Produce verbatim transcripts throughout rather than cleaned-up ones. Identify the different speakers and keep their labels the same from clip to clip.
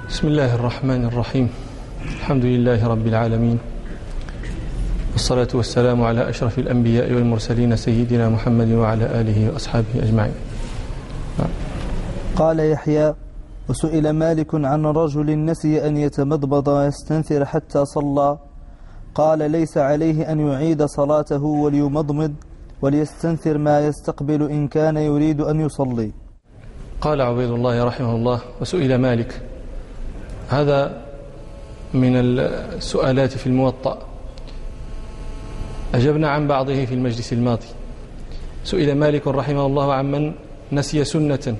Speaker 1: بسم الله الرحمن الرحيم. الحمد لله رب العالمين، والصلاة والسلام على أشرف الأنبياء والمرسلين سيدنا محمد وعلى آله وأصحابه أجمعين.
Speaker 2: قال يحيى: وسئل مالك عن رجل نسي أن يتمضمض ويستنثر حتى صلى، قال: ليس عليه أن يعيد صلاته وليمضمض وليستنثر ما يستقبل إن كان يريد أن يصلي.
Speaker 1: قال عبيد الله رحمه الله: وسئل مالك. هذا من السؤالات في الموطأ، أجبنا عن بعضه في المجلس الماضي. سئل مالك رحمه الله عمن نسي سنة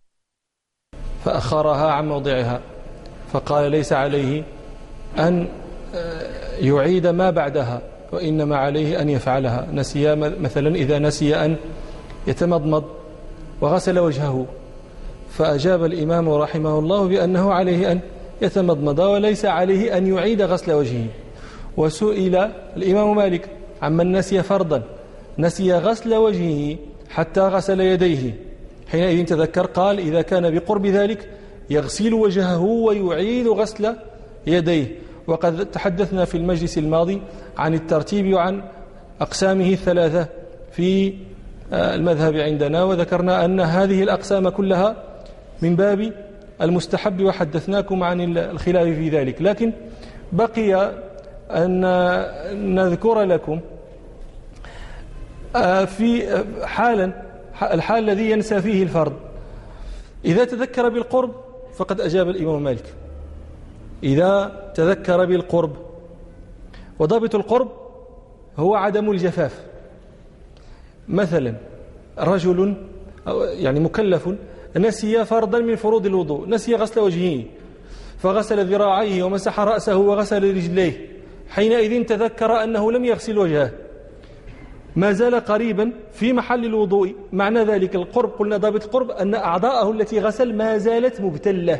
Speaker 1: فأخرها عن موضعها، فقال: ليس عليه أن يعيد ما بعدها، وإنما عليه أن يفعلها. نسي مثلا إذا نسي أن يتمضمض وغسل وجهه، فأجاب الإمام رحمه الله بأنه عليه أن يتمضمض وليس عليه أن يعيد غسل وجهه. وسئل الإمام مالك عمن نسي فرضا، نسي غسل وجهه حتى غسل يديه، حينئذ تذكر قال: إذا كان بقرب ذلك يغسل وجهه ويعيد غسل يديه. وقد تحدثنا في المجلس الماضي عن الترتيب وعن أقسامه الثلاثة في المذهب عندنا، وذكرنا أن هذه الأقسام كلها من باب المستحب، وحدثناكم عن الخلاف في ذلك. لكن بقي أن نذكر لكم في حالا الحال الذي ينسى فيه الفرض. إذا تذكر بالقرب فقد أجاب الإمام مالك، إذا تذكر بالقرب. وضابط القرب هو عدم الجفاف. مثلا رجل يعني مكلف نسي فرضا من فروض الوضوء، نسي غسل وجهه فغسل ذراعيه ومسح رأسه وغسل رجليه، حينئذ تذكر أنه لم يغسل وجهه، ما زال قريبا في محل الوضوء. معنى ذلك القرب، قلنا ضابط القرب أن أعضاءه التي غسل ما زالت مبتلة،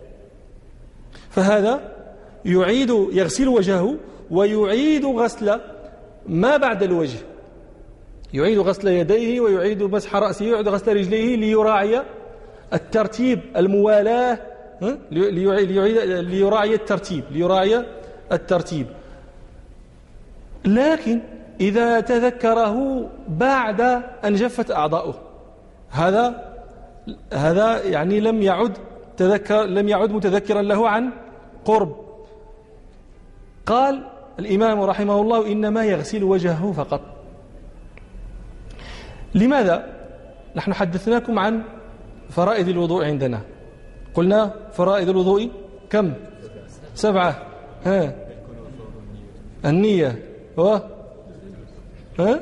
Speaker 1: فهذا يعيد يغسل وجهه ويعيد غسل ما بعد الوجه، يعيد غسل يديه ويعيد مسح رأسه ويعيد غسل رجليه ليراعي الترتيب، الموالاة، ليراعي الترتيب ليراعي الترتيب. لكن إذا تذكره بعد أن جفت أعضاؤه، هذا هذا يعني لم يعد تذكر لم يعد متذكرا له عن قرب. قال الإمام رحمه الله: إنما يغسل وجهه فقط. لماذا؟ نحن حدثناكم عن فرائض الوضوء عندنا، قلنا فرائض الوضوء كم؟ سبعة. ها النية و ها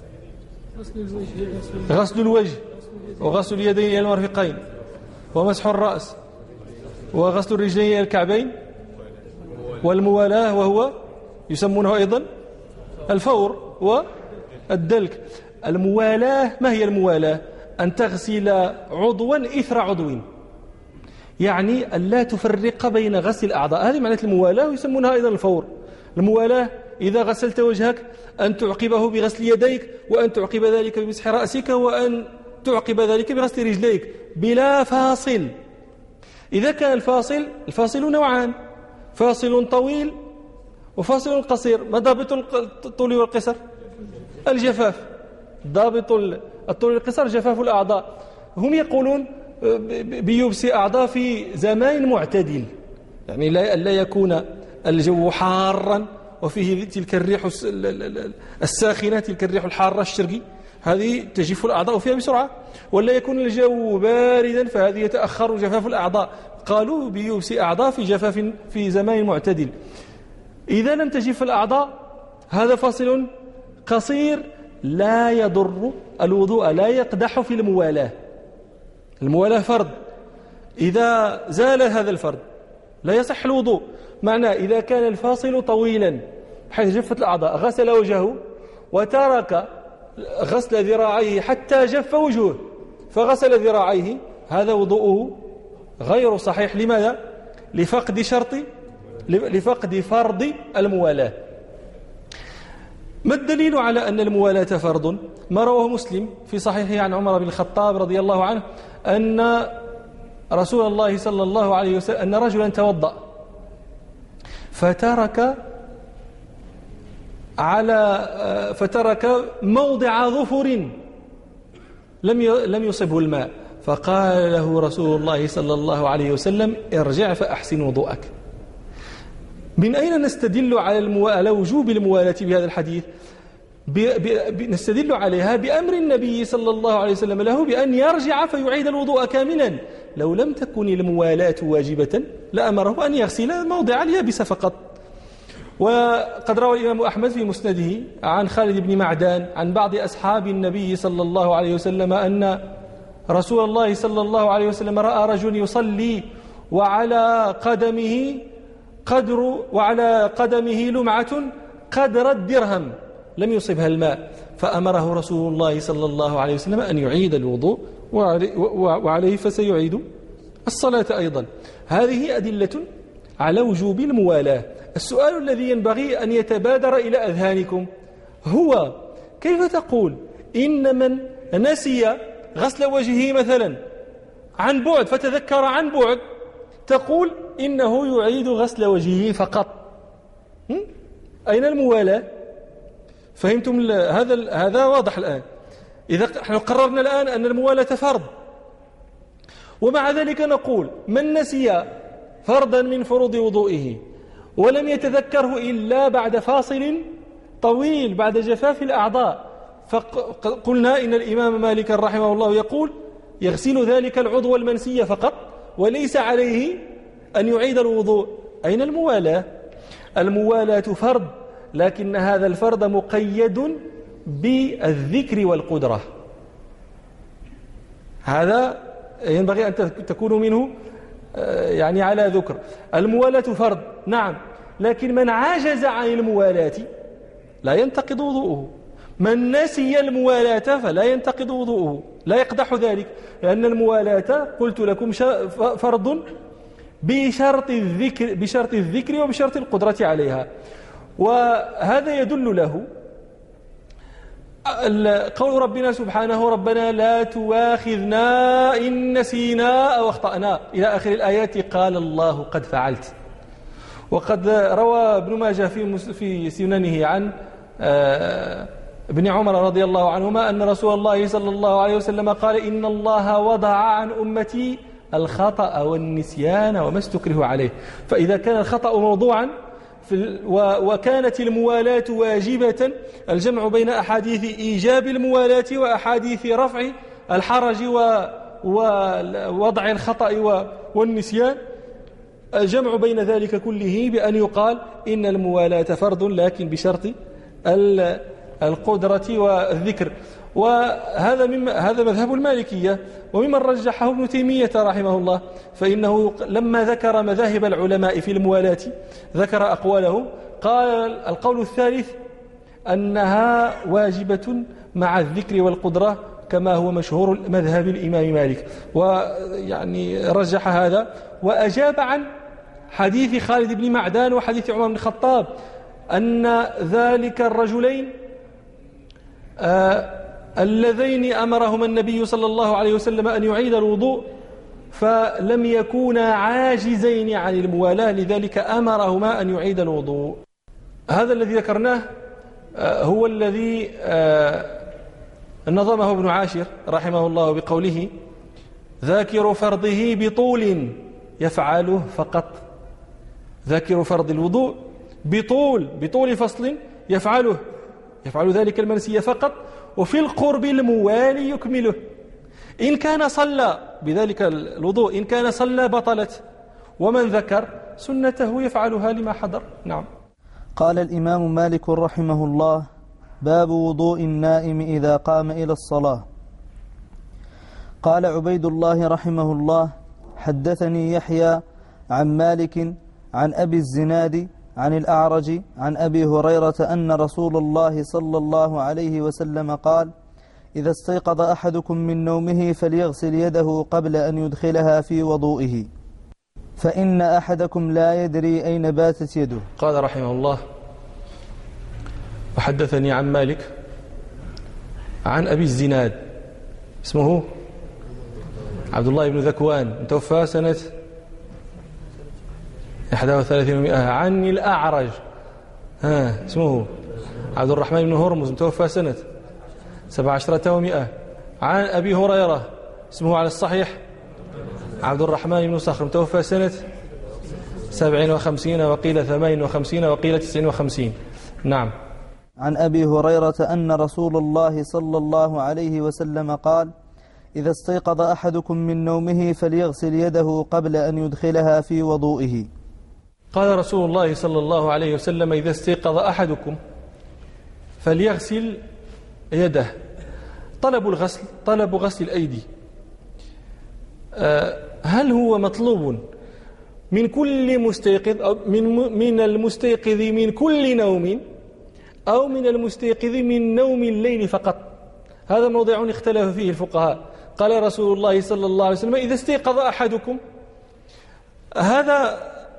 Speaker 1: غسل الوجه وغسل اليدين إلى المرفقين ومسح الرأس وغسل الرجلين إلى الكعبين والموالاة، وهو يسمونه أيضا الفور والدلك. الموالاة، ما هي الموالاة؟ أن تغسل عضوا إثر عضو، يعني أن لا تفرق بين غسل الأعضاء، هذه معنى الموالاة، ويسمونها أيضا الفور. الموالاة إذا غسلت وجهك أن تعقبه بغسل يديك، وأن تعقب ذلك بمسح رأسك، وأن تعقب ذلك بغسل رجليك بلا فاصل. إذا كان الفاصل الفاصل نوعان: فاصل طويل وفاصل قصير. ما ضابط الطول والقصر؟ الجفاف. ضابط الطول والقصر جفاف الأعضاء. هم يقولون بيبس أعضاء في زمان معتدل، يعني لا يكون الجو حارا وفيه تلك الريح الساخنة، تلك الريح الحارة الشرقي، هذه تجف الأعضاء فيها بسرعة، ولا يكون الجو باردا فهذه يتأخر جفاف الأعضاء. قالوا بيبس أعضاء في جفاف في زمان معتدل. إذا لم تجف الأعضاء هذا فاصل قصير لا يضر الوضوء، لا يقدح في الموالاة. الموالاة فرض، إذا زال هذا الفرض لا يصح الوضوء. معنى إذا كان الفاصل طويلا حيث جفت الأعضاء، غسل وجهه وترك غسل ذراعيه حتى جف وجهه فغسل ذراعيه، هذا وضوءه غير صحيح. لماذا؟ لفقد شرط لفقد فرض الموالاة. ما الدليل على أن الموالاة فرض؟ ما رواه مسلم في صحيحه عن عمر بن الخطاب رضي الله عنه أن رسول الله صلى الله عليه وسلم أن رجلا توضأ فترك على فترك موضع ظفر لم لم يصبه الماء، فقال له رسول الله صلى الله عليه وسلم ارجع فأحسن وضوءك. من أين نستدل على المو... على وجوب الموالاة بهذا الحديث؟ ب... ب... نستدل عليها بأمر النبي صلى الله عليه وسلم له بأن يرجع فيعيد الوضوء كاملا. لو لم تكن الموالاة واجبة لأمره أن يغسل موضع اليابس فقط. وقد روى الإمام أحمد في مسنده عن خالد بن معدان عن بعض أصحاب النبي صلى الله عليه وسلم أن رسول الله صلى الله عليه وسلم رأى رجل يصلي وعلى قدمه قدر وعلى قدمه لمعة قدر الدرهم لم يصبها الماء، فأمره رسول الله صلى الله عليه وسلم أن يعيد الوضوء وعليه فسيعيد الصلاة أيضا. هذه أدلة على وجوب الموالاة. السؤال الذي ينبغي أن يتبادر إلى أذهانكم هو كيف تقول إن من نسي غسل وجهه مثلا عن بعد فتذكر عن بعد تقول إنه يعيد غسل وجهه فقط؟ أين الموالاة؟ فهمتم هذا؟ هذا واضح الآن. إذا نحن قررنا الآن أن الموالاة فرض، ومع ذلك نقول من نسي فرضا من فروض وضوئه ولم يتذكره إلا بعد فاصل طويل بعد جفاف الأعضاء، فقلنا إن الإمام مالك رحمه الله يقول يغسل ذلك العضو المنسي فقط وليس عليه أن يعيد الوضوء. أين الموالاة؟ الموالاة فرض، لكن هذا الفرض مقيد بالذكر والقدرة. هذا ينبغي أن تكونوا منه يعني على ذكر. الموالاة فرض نعم، لكن من عجز عن الموالاة لا ينتقض وضوءه. من نسي الموالاة فلا ينتقض وضوءه، لا يقدح ذلك، لأن الموالاة قلت لكم فرض بشرط الذكر بشرط الذكر وبشرط القدرة عليها. وهذا يدل له قول ربنا سبحانه ربنا لا تواخذنا إن نسينا أو أخطأنا إلى آخر الآيات. قال الله قد فعلت. وقد روى ابن ماجه في في سننه عن ابن عمر رضي الله عنهما أن رسول الله صلى الله عليه وسلم قال إن الله وضع عن أمتي الخطأ والنسيان وما استكره عليه. فإذا كان الخطأ موضوعا وكانت الموالاة واجبة، الجمع بين أحاديث إيجاب الموالاة وأحاديث رفع الحرج ووضع الخطأ والنسيان، الجمع بين ذلك كله بأن يقال إن الموالاة فرض لكن بشرط القدرة والذكر. وهذا مما هذا مذهب المالكية، وممن رجحه ابن تيمية رحمه الله، فإنه لما ذكر مذاهب العلماء في الموالاة ذكر أقوالهم. قال القول الثالث أنها واجبة مع الذكر والقدرة كما هو مشهور مذهب الإمام مالك، ويعني رجح هذا وأجاب عن حديث خالد بن معدان وحديث عمر بن الخطاب أن ذلك الرجلين آه اللذين أمرهما النبي صلى الله عليه وسلم أن يعيد الوضوء فلم يكونا عاجزين عن الموالاة، لذلك أمرهما أن يعيد الوضوء. هذا الذي ذكرناه آه هو الذي آه نظمه ابن عاشر رحمه الله بقوله ذاكر فرضه بطول يفعله فقط. ذاكر فرض الوضوء بطول بطول فصل يفعله يفعل ذلك المنسي فقط، وفي القرب الموالي يكمله. إن كان صلى بذلك الوضوء إن كان صلى بطلت، ومن ذكر سنته يفعلها لما حضر. نعم.
Speaker 2: قال الإمام مالك رحمه الله: باب وضوء النائم إذا قام إلى الصلاة. قال عبيد الله رحمه الله: حدثني يحيى عن مالك عن أبي الزناد عن الأعرج عن أبي هريرة أن رسول الله صلى الله عليه وسلم قال: إذا استيقظ أحدكم من نومه فليغسل يده قبل أن يدخلها في وضوئه، فإن أحدكم لا يدري أين باتت يده.
Speaker 1: قال رحمه الله: وحدثني عن مالك عن أبي الزناد اسمه عبد الله بن ذكوان توفى سنة إحدى وثلاثين ومئة. عن الأعرج ها اسمه عبد الرحمن بن هرمز توفى سنة سبع عشرة ومئة. عن أبي هريرة اسمه على الصحيح عبد الرحمن بن صخر توفى سنة سبع وخمسين وقيل ثمان وخمسين وقيل تسع وخمسين. نعم.
Speaker 2: عن أبي هريرة أن رسول الله صلى الله عليه وسلم قال: إذا استيقظ أحدكم من نومه فليغسل يده قبل أن يدخلها في وضوئه.
Speaker 1: قال رسول الله صلى الله عليه وسلم: إذا استيقظ أحدكم فليغسل يده. طلب الغسل طلب غسل الأيدي هل هو مطلوب من كل مستيقظ أو من من المستيقظ من كل نوم أو من المستيقظ من نوم الليل فقط؟ هذا موضوع اختلف فيه الفقهاء. قال رسول الله صلى الله عليه وسلم: إذا استيقظ أحدكم هذا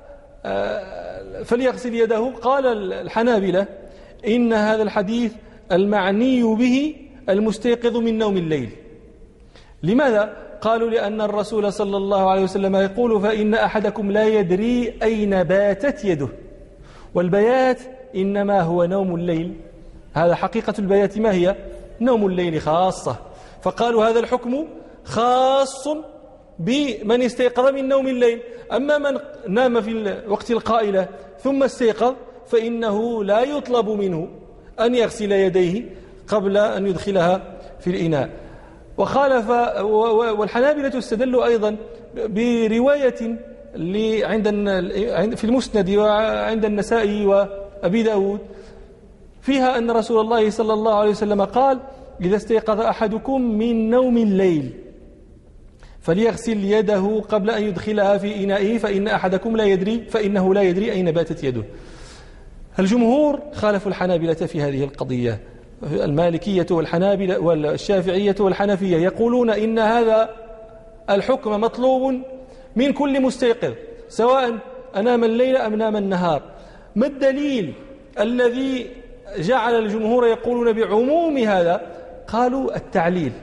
Speaker 1: فليغسل يده. قال الحنابلة: إن هذا الحديث المعني به المستيقظ من نوم الليل. لماذا؟ قالوا: لأن الرسول صلى الله عليه وسلم يقول: فإن أحدكم لا يدري أين باتت يده، والبيات إنما هو نوم الليل. هذا حقيقة البيات ما هي؟ نوم الليل خاصة. فقالوا هذا الحكم خاص بمن استيقظ من نوم الليل. أما من نام في الوقت القائلة ثم استيقظ فإنه لا يطلب منه أن يغسل يديه قبل أن يدخلها في الإناء. وخالف والحنابلة استدلوا أيضا برواية عند في المسند وعند النسائي وأبي داود فيها أن رسول الله صلى الله عليه وسلم قال: إذا استيقظ أحدكم من نوم الليل فليغسل يده قبل أن يدخلها في إنائه فإن أحدكم لا يدري فإنه لا يدري أين باتت يده. الجمهور خالفوا الحنابلة في هذه القضية. المالكية والحنابلة والشافعية والحنفية يقولون إن هذا الحكم مطلوب من كل مستيقظ سواء أنام الليل أم نام النهار. ما الدليل الذي جعل الجمهور يقولون بعموم هذا؟ قالوا: التعليل.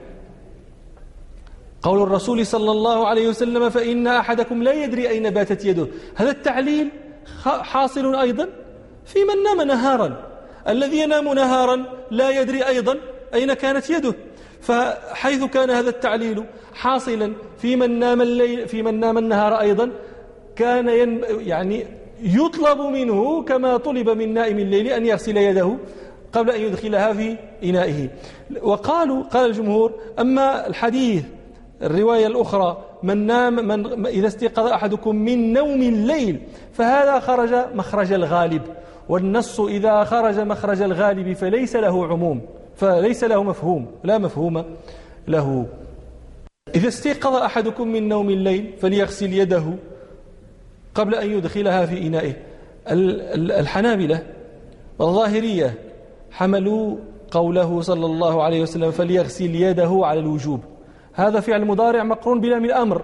Speaker 1: قول الرسول صلى الله عليه وسلم: فإن أحدكم لا يدري أين باتت يده. هذا التعليل حاصل أيضا في من نام نهارا. الذي ينام نهارا لا يدري أيضا أين كانت يده. فحيث كان هذا التعليل حاصلا في من نام الليل في من نام النهار أيضا كان ين يعني يطلب منه كما طلب من نائم الليل أن يغسل يده قبل أن يدخلها في إنائه. وقالوا قال الجمهور: أما الحديث الرواية الأخرى من نام من إذا استيقظ أحدكم من نوم الليل فهذا خرج مخرج الغالب، والنص إذا خرج مخرج الغالب فليس له عموم فليس له مفهوم لا مفهوم له. إذا استيقظ أحدكم من نوم الليل فليغسل يده قبل أن يدخلها في إنائه. الحنابلة والظاهرية حملوا قوله صلى الله عليه وسلم فليغسل يده على الوجوب. هذا فعل مضارع مقرون بلام الأمر،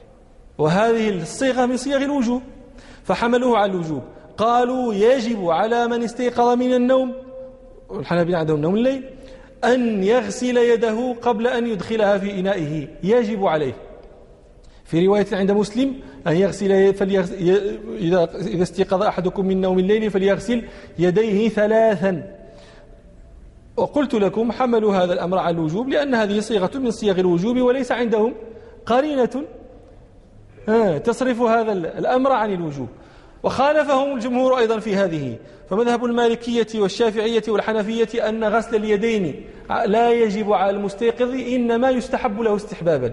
Speaker 1: وهذه الصيغة من صيغ الوجوب، فحملوه على الوجوب. قالوا يجب على من استيقظ من النوم، الحنابلة عندهم نوم الليل، أن يغسل يده قبل أن يدخلها في إنائه، يجب عليه. في رواية عند مسلم أن يغسل فليغسل إذا إذا استيقظ أحدكم من نوم الليل فليغسل يديه ثلاثا. وقلت لكم حملوا هذا الأمر على الوجوب لأن هذه صيغة من صيغ الوجوب وليس عندهم قرينة تصرف هذا الأمر عن الوجوب. وخالفهم الجمهور أيضا في هذه، فمذهب المالكية والشافعية والحنفية أن غسل اليدين لا يجب على المستيقظ إنما يستحب له استحبابا.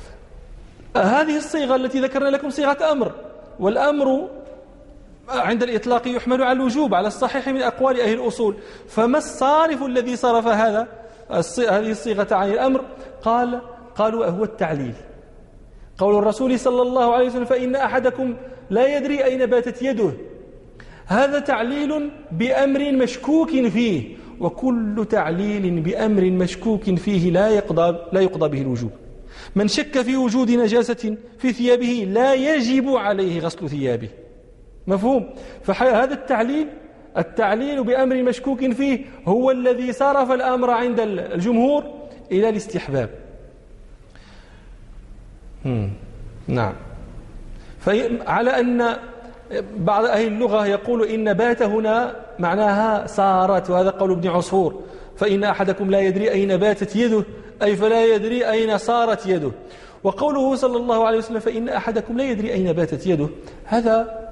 Speaker 1: هذه الصيغة التي ذكرنا لكم صيغة أمر، والأمر عند الإطلاق يحمل على الوجوب على الصحيح من أقوال أهل الأصول. فما الصارف الذي صرف هذا هذه الصيغة عن الأمر؟ قال قالوا هو التعليل. قول الرسول صلى الله عليه وسلم فإن أحدكم لا يدري أين باتت يده، هذا تعليل بأمر مشكوك فيه، وكل تعليل بأمر مشكوك فيه لا يقضى لا يقضى به الوجوب. من شك في وجود نجاسة في ثيابه لا يجب عليه غسل ثيابه. مفهوم؟ فهذا التعليل التعليل بأمر مشكوك فيه هو الذي صرف الأمر عند الجمهور إلى الاستحباب. نعم. فعلى أن بعض أهل اللغة يقول إن بات هنا معناها سارت، وهذا قول ابن عصفور، فإن أحدكم لا يدري أين باتت يده، أي فلا يدري أين صارت يده. وقوله صلى الله عليه وسلم فإن أحدكم لا يدري أين باتت يده، هذا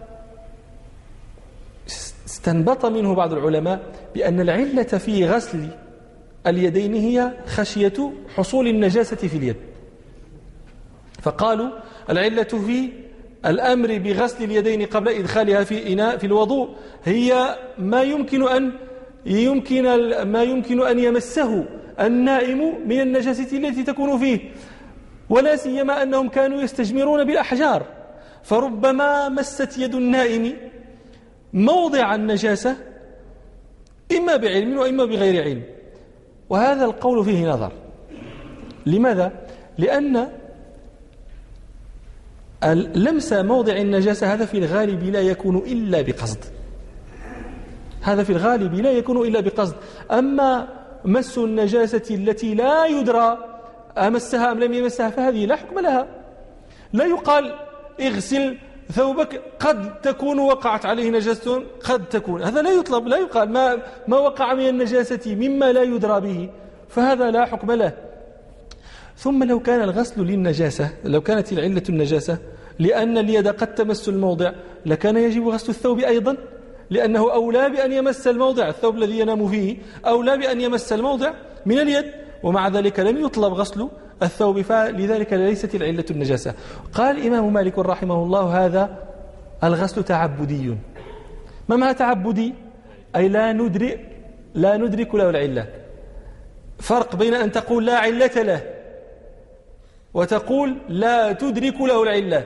Speaker 1: استنبط منه بعض العلماء بأن العلة في غسل اليدين هي خشية حصول النجاسة في اليد، فقالوا العلة في الأمر بغسل اليدين قبل إدخالها في إناء في الوضوء هي ما يمكن أن يمكن ما يمكن أن يمسه النائم من النجاسة التي تكون فيه، ولا سيما أنهم كانوا يستجمرون بالأحجار، فربما مست يد النائم موضع النجاسة إما بعلم وإما بغير علم، وهذا القول فيه نظر. لماذا؟ لأن لمس موضع النجاسة هذا في الغالب لا يكون إلا بقصد، هذا في الغالب لا يكون إلا بقصد. أما مس النجاسة التي لا يدرى أمسها أم لم يمسها فهذه لا حكم لها. لا يقال اغسل ثوبك قد تكون وقعت عليه نجاسة، قد تكون، هذا لا يطلب، لا يقال ما, ما وقع من النجاسة مما لا يدرى به، فهذا لا حكم له. ثم لو كان الغسل للنجاسة، لو كانت العلة النجاسة لأن اليد قد تمس الموضع، لكان يجب غسل الثوب أيضا، لأنه أولى بأن يمس الموضع، الثوب الذي ينام فيه أولى بأن يمس الموضع من اليد، ومع ذلك لم يطلب غسل الثوب، فلذلك ليست العلة النجاسة. قال الإمام مالك رحمه الله هذا الغسل تعبدي. ما معنى تعبدي؟ أي لا ندرك لا ندرك له العلة. فرق بين أن تقول لا علة له وتقول لا تدرك له العلة.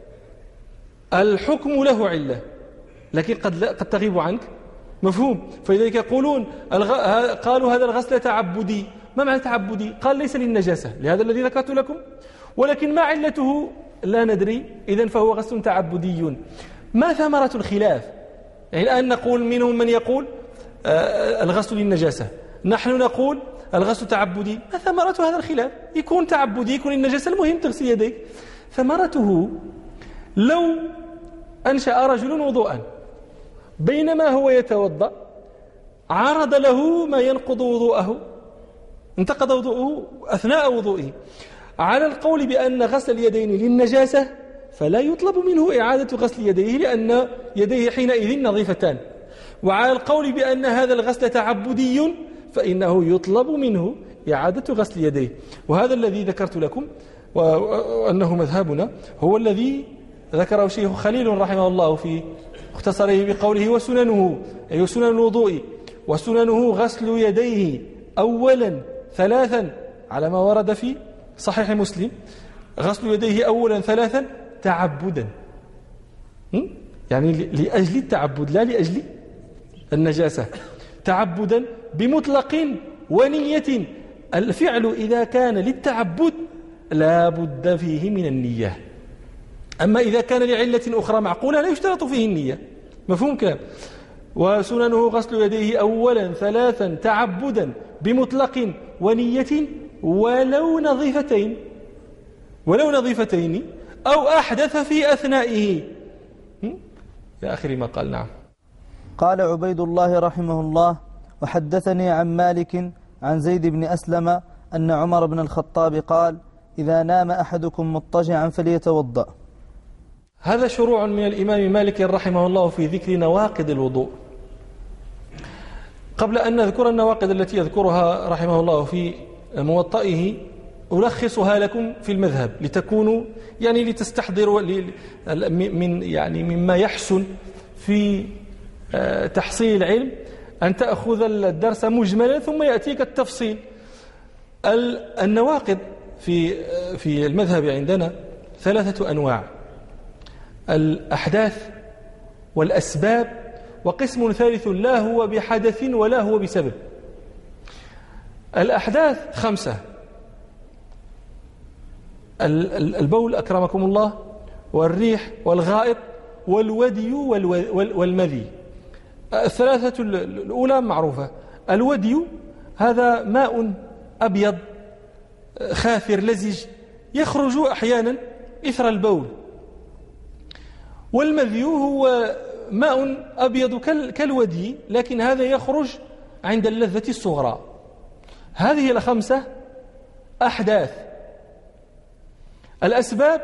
Speaker 1: الحكم له علة لكن قد قد تغيب عنك، مفهوم؟ فلذلك يقولون الغ... قالوا هذا الغسل تعبدي. ما معنى تعبدي؟ قال ليس للنجاسة، لهذا الذي ذكرت لكم، ولكن ما علته لا ندري، إذن فهو غسل تعبدي. ما ثمرة الخلاف؟ يعني الآن نقول منهم من يقول آه الغسل للنجاسة، نحن نقول الغسل تعبدي. ما ثمرة هذا الخلاف؟ يكون تعبدي يكون النجاسة، المهم تغسل يديك. ثمرته لو أنشأ رجل وضوءا بينما هو يتوضأ عرض له ما ينقض وضوءه، انتقض وضوءه أثناء وضوئه، على القول بأن غسل اليدين للنجاسة فلا يطلب منه إعادة غسل يديه لأن يديه حينئذ نظيفتان، وعلى القول بأن هذا الغسل تعبدي فإنه يطلب منه إعادة غسل يديه. وهذا الذي ذكرت لكم وأنه مذهبنا هو الذي ذكره الشيخ خليل رحمه الله في اختصره بقوله وسننه، أي سنن الوضوء، وسننه غسل يديه أولا ثلاثا على ما ورد في صحيح مسلم، غسل يديه أولا ثلاثا تعبدا، يعني لأجل التعبد لا لأجل النجاسة، تعبدا بمطلق ونية. الفعل إذا كان للتعبد لا بد فيه من النية، أما إذا كان لعلة أخرى معقولة لا يشترط فيه النية، مفهوم كلام. وسننه غسل يديه أولا ثلاثا تعبدا بمطلق ونية ولو نظيفتين ولو نظيفتين أو أحدث في أثنائه إلى آخر ما قال. نعم.
Speaker 2: قال عبيد الله رحمه الله وحدثني عن مالك عن زيد بن أسلم أن عمر بن الخطاب قال إذا نام أحدكم مضطجعا فليتوضأ.
Speaker 1: هذا شروع من الإمام مالك رحمه الله في ذكر نواقض الوضوء. قبل أن نذكر النواقض التي يذكرها رحمه الله في موطئه ألخصها لكم في المذهب لتكونوا يعني لتستحضروا من يعني مما يحسن في تحصيل العلم أن تأخذ الدرس مجملا ثم يأتيك التفصيل. النواقض في في المذهب عندنا ثلاثة أنواع: الأحداث والأسباب، وقسم ثالث لا هو بحدث ولا هو بسبب. الأحداث خمسة: البول أكرمكم الله، والريح، والغائط، والودي والمذي. الثلاثة الأولى معروفة. الودي هذا ماء أبيض خاثر لزج يخرج أحيانا إثر البول. والمذي هو ماء أبيض كالودي، لكن هذا يخرج عند اللذة الصغرى. هذه الخمسة أحداث. الأسباب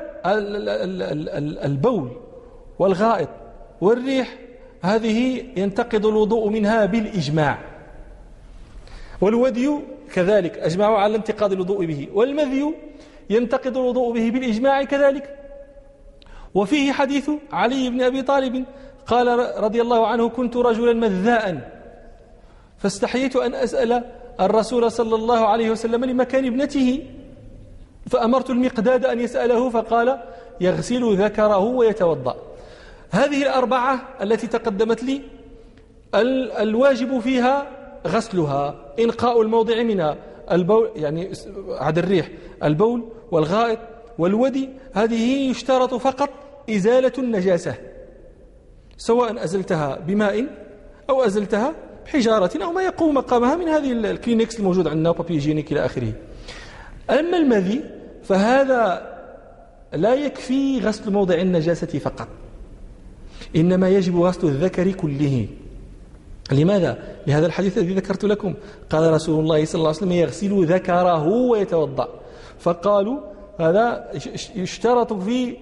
Speaker 1: البول والغائط والريح، هذه ينتقض الوضوء منها بالإجماع. والودي كذلك أجمعوا على انتقاض الوضوء به. والمذي ينتقض الوضوء به بالإجماع كذلك. وفيه حديث علي بن أبي طالب قال رضي الله عنه: كنت رجلا مذاء فاستحييت أن أسأل الرسول صلى الله عليه وسلم لمكان ابنته، فأمرت المقداد أن يسأله فقال: يغسل ذكره ويتوضأ. هذه الأربعة التي تقدمت لي الواجب فيها غسلها، إنقاء الموضع منها، البول يعني عد الريح، البول والغائط والودي، هذه يشترط فقط إزالة النجاسة، سواء أزلتها بماء أو أزلتها بحجارة أو ما يقوم مقامها من هذه الكلينكس الموجود عندنا وبابي جينيك إلى آخره. أما المذي فهذا لا يكفي غسل موضع النجاسة فقط، إنما يجب غسل الذكر كله. لماذا؟ لهذا الحديث الذي ذكرت لكم، قال رسول الله صلى الله عليه وسلم: يغسل ذكره ويتوضأ. فقالوا هذا يشترط في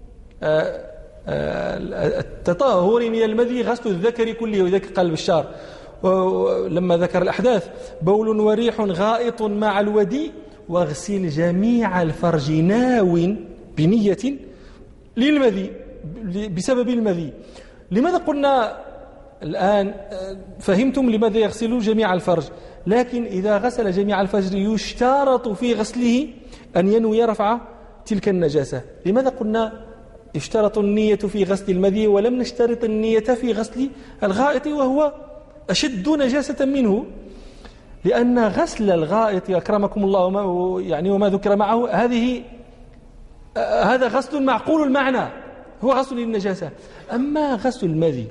Speaker 1: التطهر من المذي غسل الذكر كله. وذلك قال بشار لما ذكر الأحداث: بول وريح غائط مع الودي واغسل جميع الفرج ناو بنية للمذي، بسبب المذي. لماذا قلنا الآن فهمتم لماذا يغسل جميع الفرج؟ لكن إذا غسل جميع الفرج يشترط في غسله أن ينوي رفع تلك النجاسة. لماذا قلنا اشترط النية في غسل المذي ولم نشترط النية في غسل الغائط وهو أشد نجاسة منه؟ لأن غسل الغائط أكرمكم الله وما, يعني وما ذكر معه هذه هذا غسل معقول المعنى، هو غسل للنجاسة. أما غسل المذي،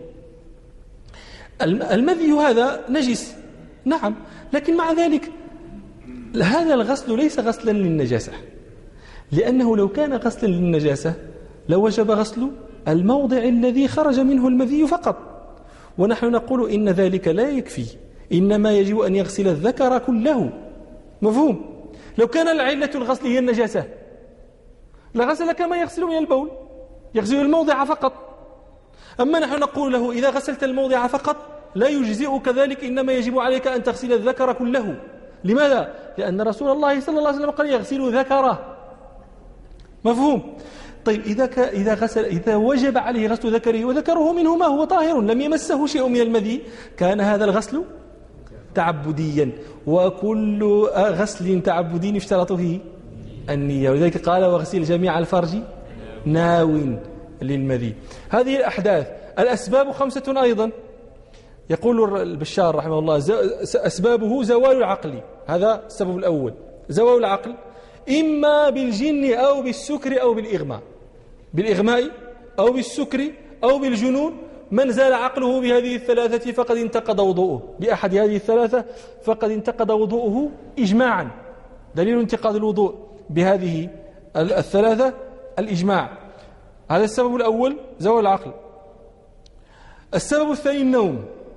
Speaker 1: المذي هذا نجس نعم، لكن مع ذلك هذا الغسل ليس غسلا للنجاسة، لأنه لو كان غسلا للنجاسة لوجب غسل الموضع الذي خرج منه المذي فقط، ونحن نقول إن ذلك لا يكفي، إنما يجب أن يغسل الذكر كله. مفهوم؟ لو كان العلة الغسل هي النجاسة لغسل كما يغسل من البول، يغسل الموضع فقط. أما نحن نقول له إذا غسلت الموضع فقط لا يجزئك ذلك، إنما يجب عليك أن تغسل الذكر كله. لماذا؟ لأن رسول الله صلى الله عليه وسلم قال: يغسل ذكره. مفهوم؟ طيب إذا ك... إذا غسل إذا وجب عليه غسل ذكره وذكره منه ما هو طاهر لم يمسه شيء من المذي، كان هذا الغسل تعبديا، وكل غسل تعبدي يشترط فيه النية. ولذلك قال: واغسل جميع الفرج ناو للمذي. هذه الأحداث. الأسباب خمسة أيضا، يقول البشار رحمه الله: أسبابه زوال العقل، هذا السبب الأول، زوال العقل إما بالجن أو بالسكر أو بالإغماء، بالإغماء أو بالسكر أو بالجنون. من زال عقله بهذه الثلاثة فقد انتقض وضوءه، بأحد هذه الثلاثة فقد انتقض وضوءه إجماعا. دليل انتقاض الوضوء بهذه الثلاثة الإجماع. هذا السبب الأول زوال العقل. السبب الثاني النوم.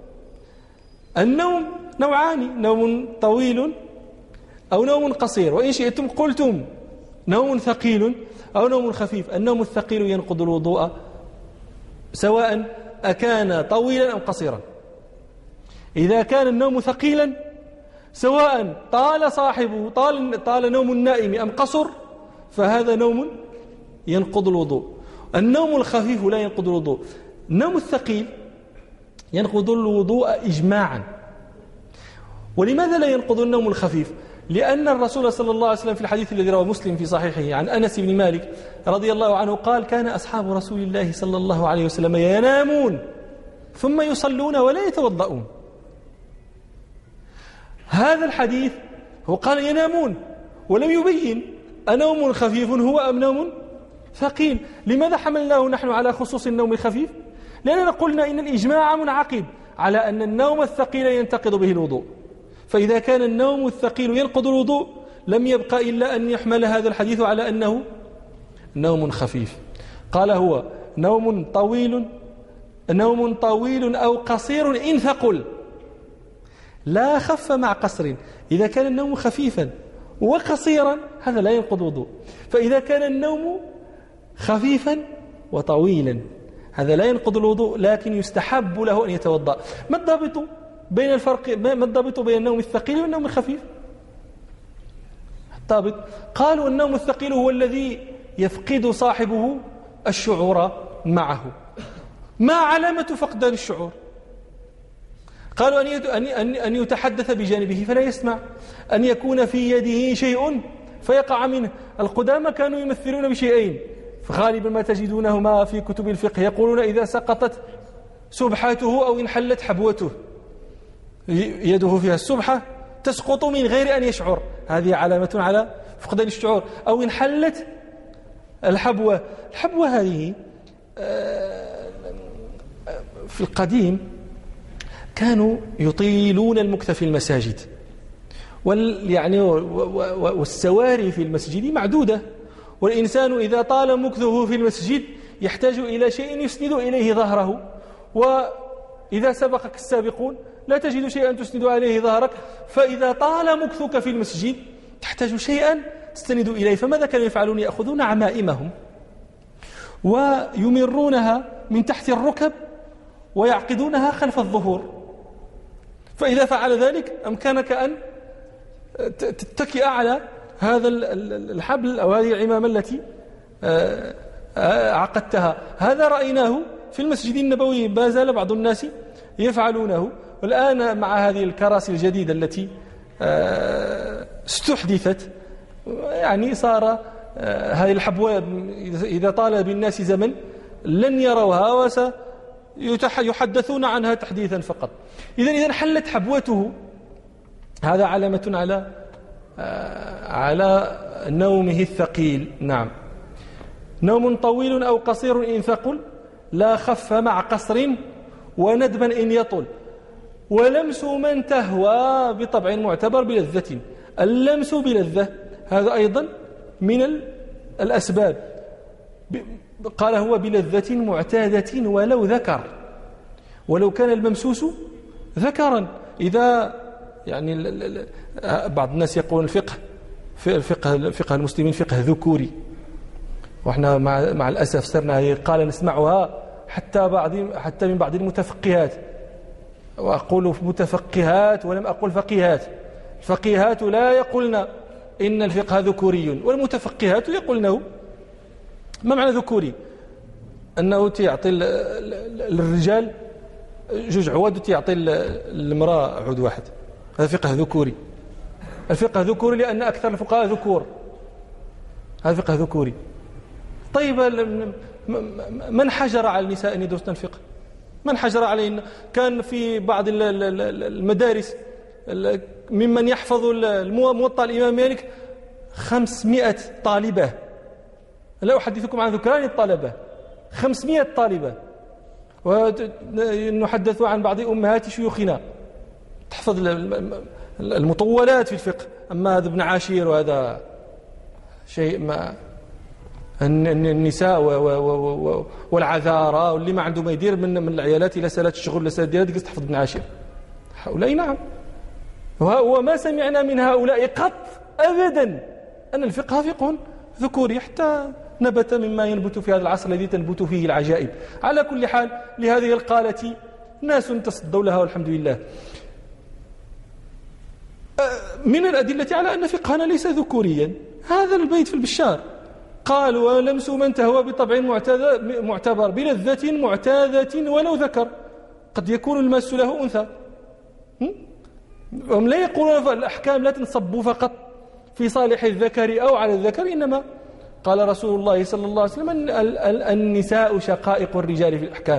Speaker 1: النوم نوعان: نوم طويل أو نوم قصير، وإن شئتم قلتم نوم ثقيل أو نوم خفيف. النوم الثقيل ينقض الوضوء سواء أكان طويلا أو قصيرا. إذا كان النوم ثقيلا سواء طال صاحبه طال, طال نوم النائم أم قصر فهذا نوم ينقض الوضوء. النوم الخفيف لا ينقض الوضوء. النوم الثقيل ينقض الوضوء إجماعا. ولماذا لا ينقض النوم الخفيف؟ لأن الرسول صلى الله عليه وسلم في الحديث الذي رواه مسلم في صحيحه عن أنس بن مالك رضي الله عنه قال: كان أصحاب رسول الله صلى الله عليه وسلم ينامون ثم يصلون ولا يتوضؤون. هذا الحديث هو قال ينامون ولم يبين أنوم خفيف هو أم نوم ثقيل. لماذا حملناه نحن على خصوص النوم الخفيف؟ لأننا قلنا إن الإجماع منعقد على أن النوم الثقيل ينتقض به الوضوء، فإذا كان النوم الثقيل ينقض الوضوء لم يبقى إلا أن يحمل هذا الحديث على أنه نوم خفيف. قال هو نوم طويل نوم طويل أو قصير إن ثقل، لا خف مع قصر. إذا كان النوم خفيفا وقصيرا هذا لا ينقض وضوء. فإذا كان النوم خفيفا وطويلا هذا لا ينقض الوضوء، لكن يستحب له أن يتوضأ. ما الضابط بين الفرق ما الضابط بين النوم الثقيل والنوم الخفيف؟ الضابط قالوا النوم الثقيل هو الذي يفقد صاحبه الشعور معه. ما علامة فقدان الشعور؟ قالوا أن أن يتحدث بجانبه فلا يسمع، أن يكون في يده شيء فيقع منه. القدامى كانوا يمثلون بشيئين فغالبا ما تجدونهما في كتب الفقه، يقولون إذا سقطت سبحته أو انحلت حبوته، يده فيها السبحة تسقط من غير أن يشعر، هذه علامة على فقدان الشعور. أو انحلت الحبوة. الحبوة هذه في القديم كانوا يطيلون المكث في المساجد، وال يعني والسواري في المسجد معدودة، والإنسان إذا طال مكثه في المسجد يحتاج إلى شيء يسند إليه ظهره، وإذا سبقك السابقون لا تجد شيئا تسند عليه ظهرك، فإذا طال مكثك في المسجد تحتاج شيئا تستند إليه. فماذا كانوا يفعلون؟ يأخذون عمائمهم ويمرونها من تحت الركب ويعقدونها خلف الظهور، فإذا فعل ذلك أمكنك أن تتكئ على هذا الحبل أو هذه العمامة التي عقدتها. هذا رأيناه في المسجد النبوي، ما زال بعض الناس يفعلونه. والآن مع هذه الكراسي الجديدة التي استحدثت يعني صار هذه الحبوة إذا طال بالناس زمن لن يروها وسيحدثون عنها تحديثا فقط. إذن إذا حلت حبوته هذا علامة على على نومه الثقيل. نعم. نوم طويل أو قصير إن ثقل، لا خف مع قصر وندبا إن يطل، ولمس من تهوى بطبع معتبر بلذة. اللمس بلذة هذا أيضا من الأسباب. قال هو بلذة معتادة ولو ذكر، ولو كان الممسوس ذكرا. إذا يعني بعض الناس يقول الفقه في الفقه فقه المسلمين فقه ذكوري، واحنا مع مع الأسف صرنا قال نسمعها حتى بعض حتى من بعض المتفقهات، وأقول متفقهات ولم أقل فقيهات. الفقيهات لا يقولن إن الفقه ذكوري، والمتفقهات يقولنه. ما معنى ذكوري؟ أنه تعطي للرجال جوج عواد وتعطي المرأة عود واحد، هذا فقه ذكوري. الفقه ذكوري لأن أكثر الفقهاء ذكور، هذا فقه ذكوري. طيب من حجر على النساء أن يدرسن الفقه؟ من حجر عليهن؟ كان في بعض المدارس ممن يحفظ الموطأ الإمام مالك خمسمائة طالبة، لا أحدثكم عن ذكران الطلبة، خمسمائة طالبة. ونحدث عن بعض أمهات شيوخنا تحفظ المطولات في الفقه. أما هذا ابن عاشير وهذا شيء ما النساء والعذارى واللي ما عنده ما يدير من من العيالات إلى سالات الشغل إلى سالات ديالها تحفظ ابن عاشير. هؤلاء نعم، وما سمعنا من هؤلاء قط أبدا أن الفقه فقه ذكوري، حتى نبت مما ينبت في هذا العصر الذي تنبت فيه العجائب. على كل حال لهذه القالة ناس تصدوا لها والحمد لله. من الأدلة على أن فقهنا ليس ذكوريا هذا البيت في البشار، قال ولمس من تهوى بطبع معتبر بلذة معتادة ولو ذكر. قد يكون الماس له أنثى. هم لا يقولون الأحكام لا تنصب فقط في صالح الذكر أو على الذكر، إنما قال رسول الله صلى الله عليه وسلم النساء شقائق الرجال في الأحكام.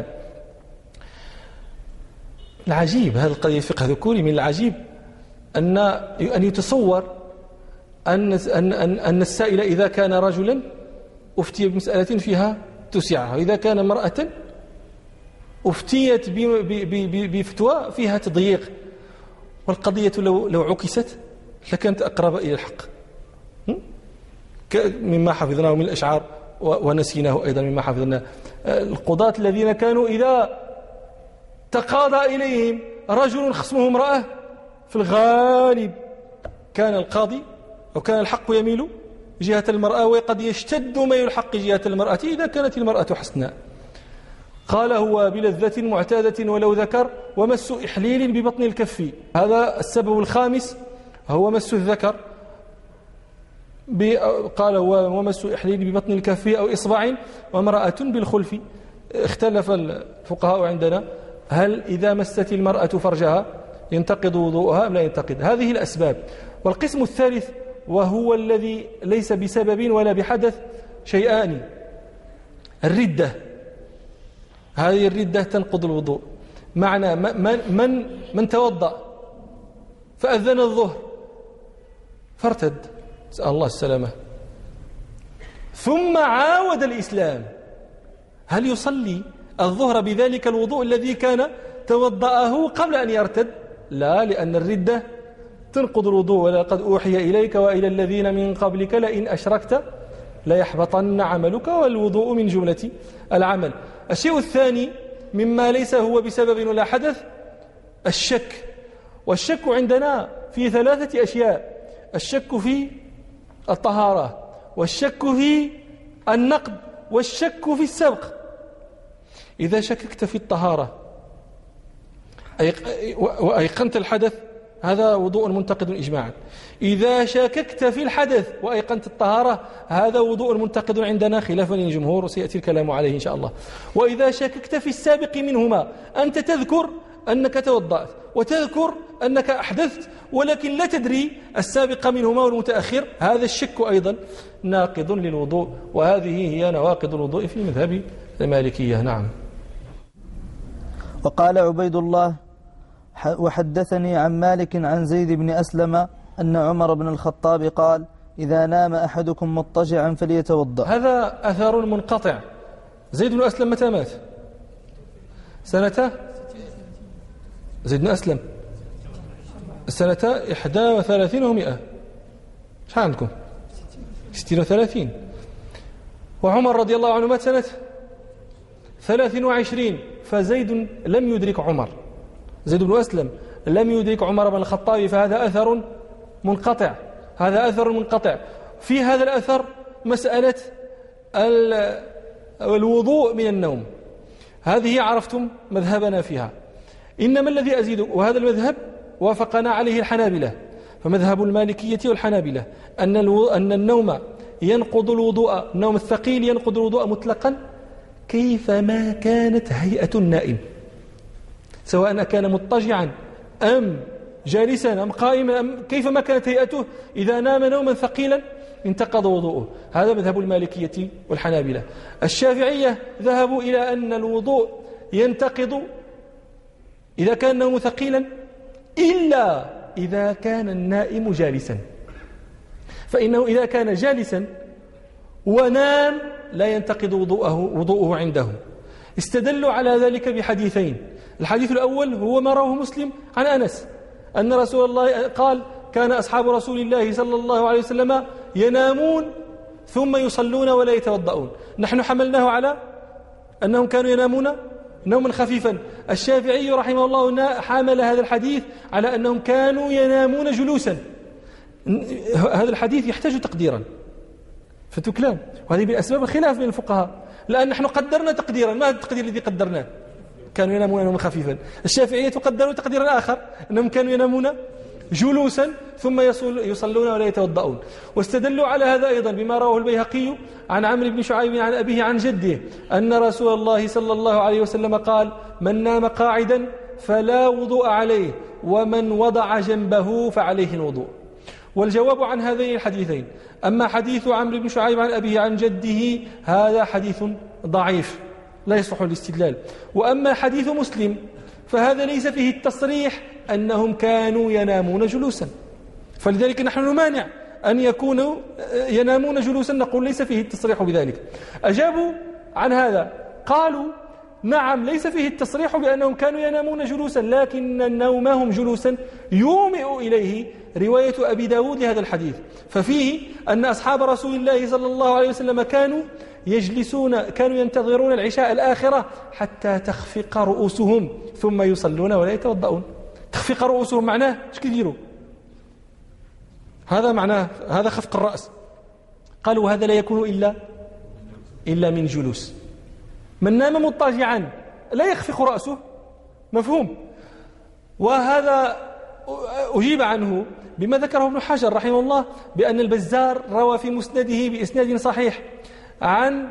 Speaker 1: العجيب هذا القضية فقه ذكوري. من العجيب أن أن يتصور أن أن أن السائل إذا كان رجلا أفتي بمسألة فيها تسعها، وإذا كان امرأة أفتيت بفتوى فيها تضييق، والقضية لو لو عكست لكانت أقرب إلى الحق. مما حفظناه من الأشعار ونسيناه أيضا مما حفظنا. القضاة الذين كانوا إذا تقاضى إليهم رجل خصمه امرأة في الغالب كان القاضي أو كان الحق يميل جهة المرأة، وقد يشتد ميل الحق جهة المرأة إذا كانت المرأة حسناء. قال هو بلذة معتادة ولو ذكر ومس إحليل ببطن الكف. هذا السبب الخامس هو مس الذكر. قال هو ومس إحليل ببطن الكف أو إصبع وامرأة بالخلف. اختلف الفقهاء عندنا هل إذا مست المرأة فرجها ينتقض وضوءها أم لا ينتقض. هذه الأسباب. والقسم الثالث وهو الذي ليس بسبب ولا بحدث شيئان: الردة. هذه الردة تنقض الوضوء. معنى من, من, من توضأ فأذن الظهر فارتد، سأل الله السلامة، ثم عاود الإسلام، هل يصلي الظهر بذلك الوضوء الذي كان توضأه قبل أن يرتد؟ لا، لأن الردة تنقض الوضوء. ولقد أوحي إليك وإلى الذين من قبلك لئن أشركت ليحبطن عملك، والوضوء من جملة العمل. الشيء الثاني مما ليس هو بسبب ولا حدث الشك. والشك عندنا في ثلاثة أشياء: الشك في الطهارة، والشك في النقض، والشك في السبق. إذا شككت في الطهارة وأيقنت الحدث هذا وضوء منتقد إجماعا. إذا شككت في الحدث وأيقنت الطهارة هذا وضوء منتقد عندنا خلافا للجمهور، وسيأتي الكلام عليه إن شاء الله. وإذا شككت في السابق منهما، أنت تذكر أنك توضأت وتذكر أنك أحدثت ولكن لا تدري السابق منهما والمتأخر، هذا الشك أيضا ناقض للوضوء. وهذه هي نواقض الوضوء في مذهب المالكية. نعم.
Speaker 2: وقال عبيد الله: وحدثني عن مالك عن زيد بن أسلم أن عمر بن الخطاب قال: إذا نام أحدكم مضطجعا فليتوضأ.
Speaker 1: هذا أثر منقطع. زيد بن أسلم متى مات؟ سنة زيد بن أسلم سنة إحدى وثلاثين ومئة. شو عندكم؟ ستين وثلاثين. وعمر رضي الله عنه مات سنة ثلاثين وعشرين. فزيد لم يدرك عمر، زيد بن أسلم لم يدرك عمر بن الخطاب، فهذا أثر منقطع. هذا أثر منقطع. في هذا الأثر مسألة الوضوء من النوم، هذه عرفتم مذهبنا فيها. إنما الذي أزيد، وهذا المذهب وافقنا عليه الحنابلة، فمذهب المالكية والحنابلة أن أن النوم ينقض الوضوء، النوم الثقيل ينقض الوضوء مطلقا كيفما كانت هيئة النائم، سواء كان مضطجعا أم جالسا أم قائما أم كيفما كانت هيئته، إذا نام نوما ثقيلا انتقض وضوءه. هذا مذهب المالكية والحنابلة. الشافعية ذهبوا إلى أن الوضوء ينتقض إذا كان النوم ثقيلا إلا إذا كان النائم جالسا، فإنه إذا كان جالسا ونام لا ينتقض وضوءه, وضوءه عنده. استدلوا على ذلك بحديثين. الحديث الأول هو ما رواه مسلم عن أنس أن رسول الله قال: كان أصحاب رسول الله صلى الله عليه وسلم ينامون ثم يصلون ولا يتوضؤون. نحن حملناه على أنهم كانوا ينامون نوما خفيفا. الشافعي رحمه الله حامل هذا الحديث على أنهم كانوا ينامون جلوسا. هذا الحديث يحتاج تقديرا فتكلام، وهذه من أسباب الخلاف بين الفقهاء، لأن نحن قدرنا تقديرا. ما هذا التقدير الذي قدرناه؟ كانوا ينامون نوما خفيفا. الشافعية قدروا تقديرا آخر أنهم كانوا ينامون جلوسا ثم يصلون ولا يتوضؤون. واستدلوا على هذا أيضا بما رواه البيهقي عن عمرو بن شعيب عن أبيه عن جده أن رسول الله صلى الله عليه وسلم قال: من نام قاعدا فلا وضوء عليه، ومن وضع جنبه فعليه الوضوء. والجواب عن هذين الحديثين: أما حديث عمرو بن شعيب عن أبيه عن جده هذا حديث ضعيف لا يصلح الاستدلال. وأما حديث مسلم فهذا ليس فيه التصريح أنهم كانوا ينامون جلوسا، فلذلك نحن نمانع أن يكونوا ينامون جلوسا، نقول ليس فيه التصريح بذلك. أجابوا عن هذا قالوا: نعم ليس فيه التصريح بأنهم كانوا ينامون جلوسا، لكن نومهم جلوسا يومئ إليه رواية أبي داود لهذا الحديث، ففيه أن أصحاب رسول الله صلى الله عليه وسلم كانوا يجلسون كانوا ينتظرون العشاء الآخرة حتى تخفق رؤوسهم ثم يصلون ولا يتوضؤون. تخفق رؤوسهم معناه ايش كيديروا؟ هذا معناه هذا خفق الرأس. قالوا هذا لا يكون إلا إلا من جلوس. من نام مضطجعا لا يخفق رأسه، مفهوم. وهذا أجيب عنه بما ذكره ابن حجر رحمه الله بأن البزار روى في مسنده بإسناد صحيح عن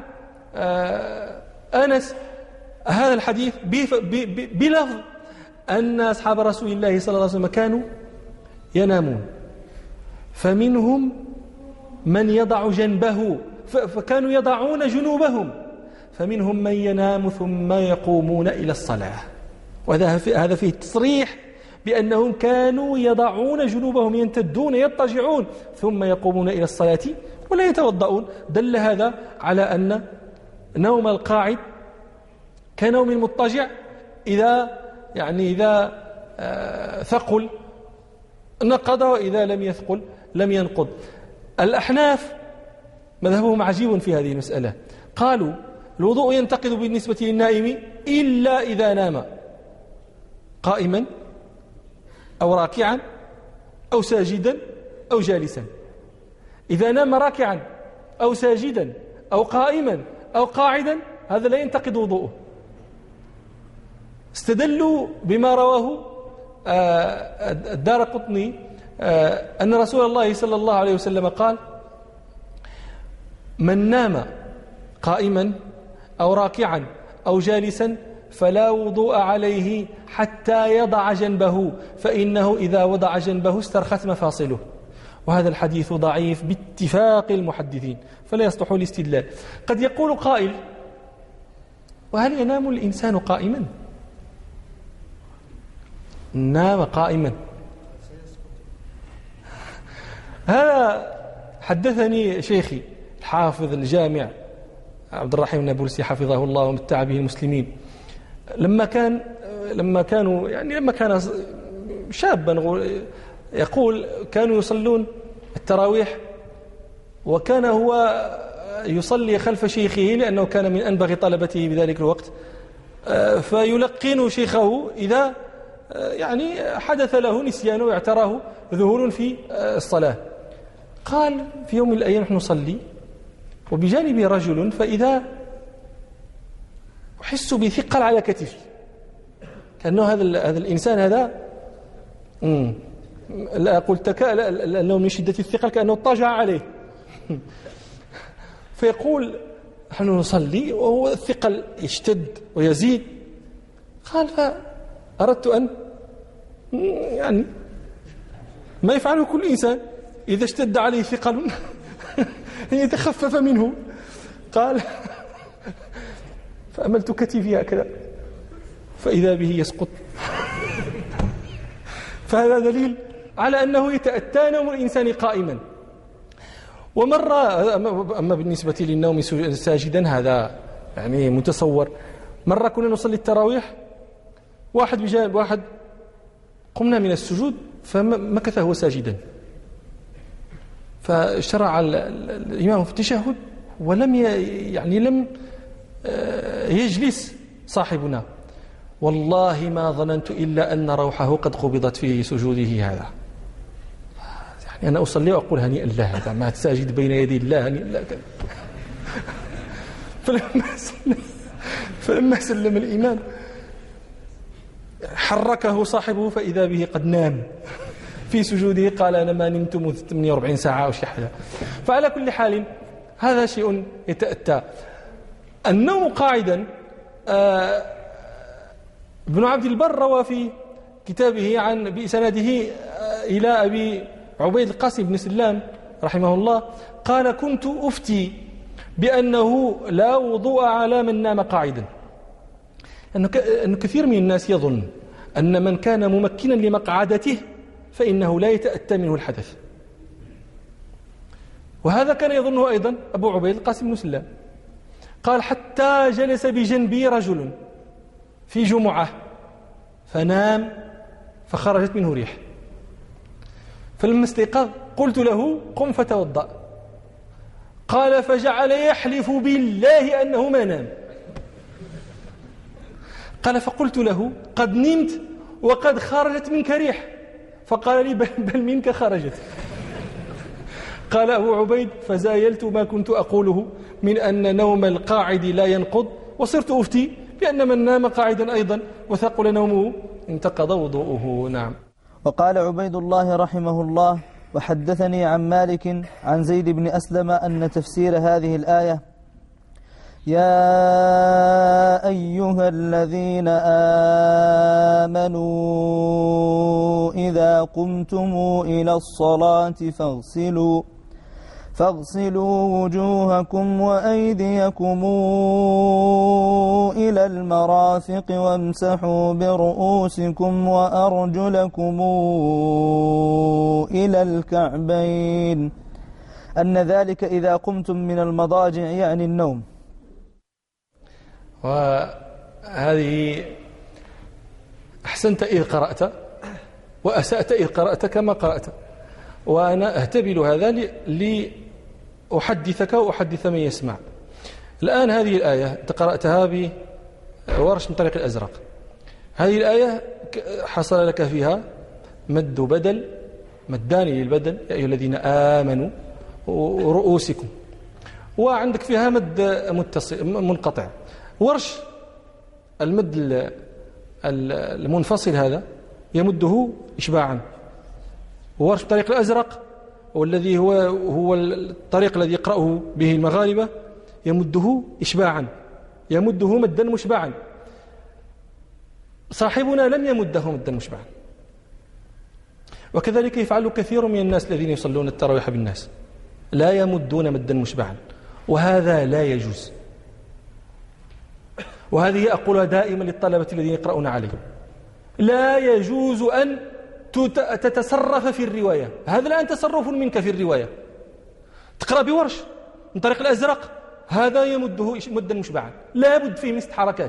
Speaker 1: أنس هذا الحديث بلفظ أن أصحاب رسول الله صلى الله عليه وسلم كانوا ينامون فمنهم من يضع جنبه، فكانوا يضعون جنوبهم، فمنهم من ينام ثم يقومون إلى الصلاة. وهذا هذا فيه تصريح بأنهم كانوا يضعون جنوبهم، ينتدون يضطجعون ثم يقومون إلى الصلاة ولا يتوضؤون. دل هذا على أن نوم القاعد كنوم المضطجع إذا يعني إذا ثقل نقض وإذا لم يثقل لم ينقض. الأحناف مذهبهم عجيب في هذه المسألة، قالوا الوضوء ينتقض بالنسبة للنائم إلا إذا نام قائما أو راكعا أو ساجدا أو جالسا. إذا نام راكعا أو ساجدا أو قائما أو قاعدا هذا لا ينتقض وضوءه. استدلوا بما رواه الدارقطني أن رسول الله صلى الله عليه وسلم قال: من نام قائما أو راكعا أو جالسا فلا وضوء عليه حتى يضع جنبه، فإنه إذا وضع جنبه استرخت مفاصله. وهذا الحديث ضعيف باتفاق المحدثين فلا يصلح الاستدلال. قد يقول قائل: وهل ينام الإنسان قائما؟ نام قائما. هذا حدثني شيخي الحافظ الجامع عبد الرحيم النابلسي حفظه الله ومتع به المسلمين، لما كان لما كانوا يعني لما كان شابا يقول كانوا يصلون التراويح، وكان هو يصلي خلف شيخه لأنه كان من أنبغ طلبته بذلك الوقت، فيلقن شيخه إذا يعني حدث له نسيان واعتراه ذهول في الصلاة. قال في يوم من الأيام نحن نصلي وبجانبي رجل، فإذا أحس بثقل على كتفي، كأنه هذا هذا الإنسان هذا مم. لا قلت تكا لأنه من شدة الثقل كأنه اضطجع عليه. فيقول نحن نصلي وهو الثقل يشتد ويزيد. قال فأردت أن يعني ما يفعله كل إنسان إذا اشتد عليه ثقل يتخفف منه. قال فأملت كتفي هكذا فإذا به يسقط. فهذا دليل على أنه يتأتى نوم الإنسان قائما. ومرة أما بالنسبة للنوم ساجدا هذا يعني متصور. مرة كنا نصلي التراويح، واحد بجانب واحد، قمنا من السجود فمكث هو ساجدا، فشرع الإمام في التشهد ولم يعني لم يجلس صاحبنا. والله ما ظننت إلا أن روحه قد قبضت في سجوده هذا. يعني أنا أصلي وأقول هنيئا له هذا ما تساجد بين يدي الله هنيئا له. فلما سلم فلما سلم الإمام حركه صاحبه فإذا به قد نام في سجوده. قال أنا ما نمت منذ ثمانية وأربعين ساعة أو شيء حاجة. فعلى كل حال هذا شيء يتأتى. النوم قاعدا، آه ابن عبد البر روى في كتابه عن بإسناده إلى أبي عبيد القاسم بن سلام رحمه الله قال: كنت أفتي بأنه لا وضوء على من نام قاعدا. أن كثير من الناس يظن أن من كان ممكنا لمقعدته فإنه لا يتأتى منه الحدث، وهذا كان يظنه أيضا أبو عبيد القاسم بن سلام. قال: حتى جلس بجنبي رجل في جمعة فنام فخرجت منه ريح، فلما استيقظ قلت له: قم فتوضأ. قال فجعل يحلف بالله أنه ما نام. قال فقلت له قد نمت وقد خرجت منك ريح، فقال لي بل منك خرجت. قال أبو عبيد فزايلت ما كنت أقوله من أن نوم القاعد لا ينقض، وصرت أفتي بأن من نام قاعدا أيضا وثقل نومه انتقض وضوءه. نعم.
Speaker 2: وقال عبيد الله رحمه الله: وحدثني عن مالك عن زيد بن أسلم أن تفسير هذه الآية: يا أيها الذين آمنوا إذا قمتم إلى الصلاة فاغسلوا فاغسلوا وجوهكم وأيديكم إلى المرافق وامسحوا برؤوسكم وأرجلكم إلى الكعبين، أن ذلك إذا قمتم من المضاجع يعني النوم.
Speaker 1: وهذه أحسنت إذ قرأت وأسأت إذ قرأت كما قرأت، وأنا أهتبل هذا لأحدثك وأحدث من يسمع. الآن هذه الآية أنت قرأتها بورش من طريق الأزرق. هذه الآية حصل لك فيها مد بدل، مدان للبدل، يا أيها الذين آمنوا رؤوسكم، وعندك فيها مد متصل منقطع. ورش المد المنفصل هذا يمده إشباعا، وورش الطريق الأزرق والذي هو هو الطريق الذي يقرأه به المغاربة يمده إشباعا، يمده مدا مشبعا. صاحبنا لم يمده مدا مشبعا، وكذلك يفعل كثير من الناس الذين يصلون التراويح بالناس، لا يمدون مدا مشبعا، وهذا لا يجوز. وهذه أقولها دائما للطلبة الذين يقرؤون عليهم: لا يجوز أن تتصرف في الرواية، هذا الآن تصرف منك في الرواية. تقرأ بورش من طريق الأزرق، هذا يمده مدا مشبعا، لا بد فيه من ست حركات.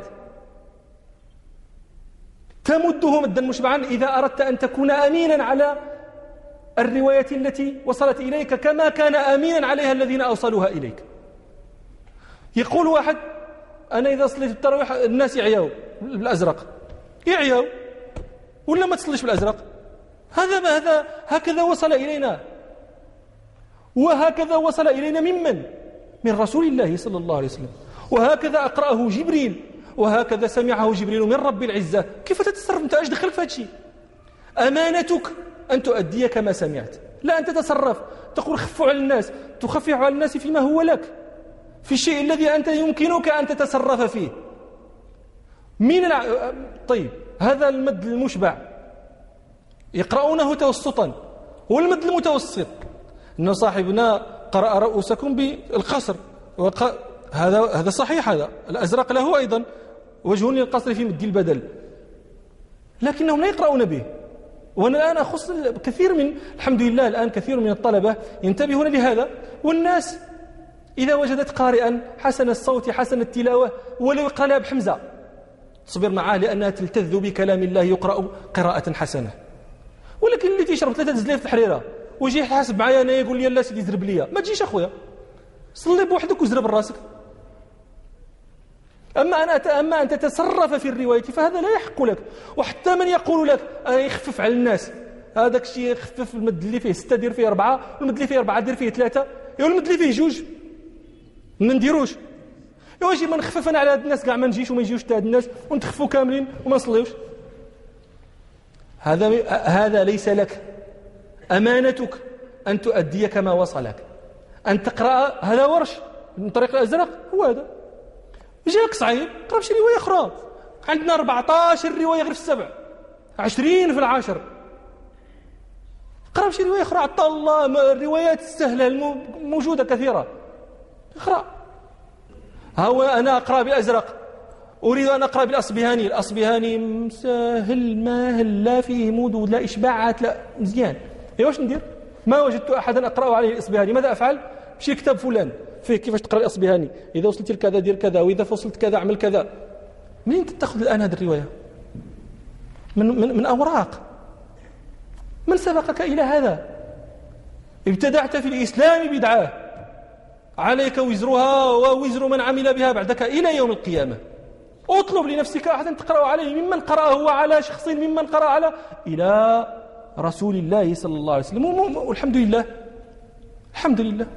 Speaker 1: تمده مدا مشبعا إذا أردت أن تكون أمينا على الرواية التي وصلت إليك كما كان أمينا عليها الذين أوصلوها إليك. يقول واحد: أنا إذا صليت التراويح الناس يعيوا بالأزرق، يعيوا ولا ما تصليش بالأزرق؟ هذا هذا هكذا وصل إلينا، وهكذا وصل إلينا ممن؟ من رسول الله صلى الله عليه وسلم، وهكذا أقرأه جبريل، وهكذا سمعه جبريل من رب العزة. كيف تتصرف أنت؟ إيش دخلك في هذا الشيء؟ أمانتك أن تؤدي كما سمعت، لا أن تتصرف تقول خفوا على الناس، تخفف على الناس فيما هو لك، في الشيء الذي أنت يمكنك أن تتصرف فيه. من الع... طيب، هذا المد المشبع يقرؤونه توسطا، والمد المتوسط إن صاحبنا قرأ رؤوسكم بالقصر، وق... هذا هذا صحيح، هذا الأزرق له أيضا وجه للقصر في مد البدل، لكنهم لا يقرؤون به. وأنا الآن أخص كثير من الحمد لله الآن كثير من الطلبة ينتبهون لهذا، والناس إذا وجدت قارئا حسن الصوت حسن التلاوة ولو قالها بحمزة تصبر معاه، لأنها تلتذ بكلام الله يقرأ قراءة حسنة. ولكن اللي تيشرب ثلاثة زليف الحريرة ويجي يحاسب معايا أنا يقول لي لا سيدي زرب لي، ما تجيش أخويا، صلي بوحدك وزرب راسك. أما أنا أما أن تتصرف في الرواية فهذا لا يحق لك. وحتى من يقول لك أنا يخفف على الناس، هذاك الشيء يخفف المد اللي فيه ستة دير فيه أربعة، والمد اللي فيه أربعة دير فيه ثلاثة، يقول المد اللي فيه جوج ما نديروش. يواجي ما نخفف أنا على هاد الناس كاع ما نجيش وما يجيوش حتى هاد الناس ونتخفوا كاملين وما نصليوش. هذا هذا ليس لك. أمانتك أن تؤدي كما وصلك، أن تقرأ. هذا ورش من طريق الأزرق هو هذا. جاك صعيب قرأ شي رواية أخرى، عندنا أربعة عشر رواية غير في السبع، عشرين في العشر، قرأ شي رواية أخرى. عطى الله الروايات السهلة الموجودة كثيرة، اقرأ. هو أنا أقرأ بالأزرق، أريد أن أقرأ بالأصبهاني، الأصبهاني مسهل ماهل لا فيه مود لا إشباعات لا مزيان. إيه واش ندير؟ ما وجدت أحدا أقرأ عليه الأصبهاني، ماذا أفعل؟ بشي كتاب فلان فيه كيفاش تقرأ الأصبهاني، إذا وصلت لكذا دير كذا، وإذا وصلت كذا أعمل كذا. منين تتخذ الآن هذه الرواية؟ من, من, من أوراق. من سبقك إلى هذا؟ ابتدعت في الإسلام بدعة، عليك وزرها ووزر من عمل بها بعدك إلى يوم القيامة. اطلب لنفسك أحدا تقرأ عليه ممن قرأه على شخص ممن قرأ على إلى رسول الله صلى الله عليه وسلم، والحمد لله الحمد لله.